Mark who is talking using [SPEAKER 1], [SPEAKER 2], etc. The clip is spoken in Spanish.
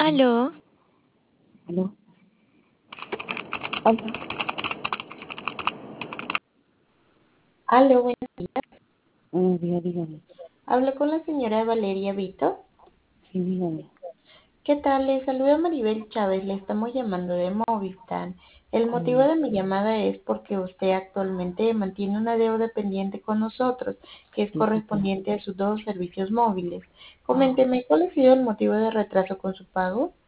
[SPEAKER 1] Aló,
[SPEAKER 2] ¿Aló? Hola.
[SPEAKER 3] Aló, buenos días.
[SPEAKER 2] Buenos días, dígame.
[SPEAKER 3] Hablo con la señora Valeria Vito.
[SPEAKER 2] Sí, dígame.
[SPEAKER 3] ¿Qué tal? Le saluda Maribel Chávez. Le estamos llamando de Movistar. El motivo
[SPEAKER 2] Mm,
[SPEAKER 3] de mi llamada es porque usted actualmente mantiene una deuda pendiente con nosotros, que es
[SPEAKER 2] sí, sí, claro.
[SPEAKER 3] correspondiente a sus dos servicios móviles. Coménteme, ¿cuál ha sido el motivo de retraso con su pago?